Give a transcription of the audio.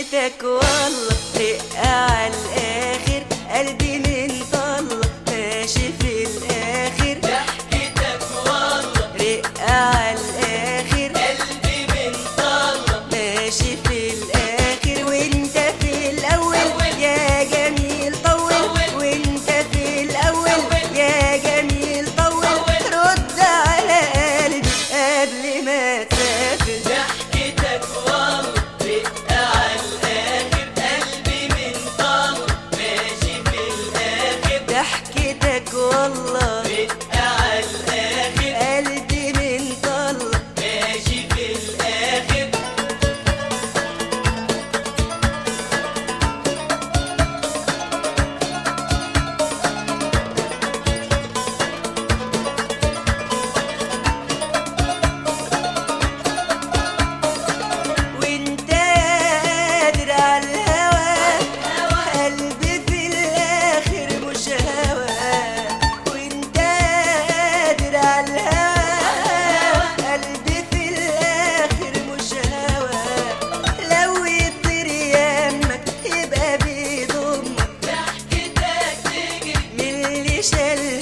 ضحكتك والله رقة عالآخر، قلبي من طلة ماشي في الآخر. ضحكتك والله رقة عالآخر، قلبي من طلة ماشي في الآخر. وانت في الأول يا جميل طول، وانت في الأول يا جميل طول. رد على قلبي قبل ما تسافر. ضحكتك والله رقة عالآخر، قلبي من طلة ماشي في الآخر. ضحكتك والله رقة عالآخر، قلبي من طلة ماشي في الآخر. وانت قادر على الهوى، قلبي في الاخر مش هوى. وانت قادر على الهوى، قلبي في الاخر مش هوى. لو يطير يمك يبقى بيضمك ضحكتك تجري من اللي شال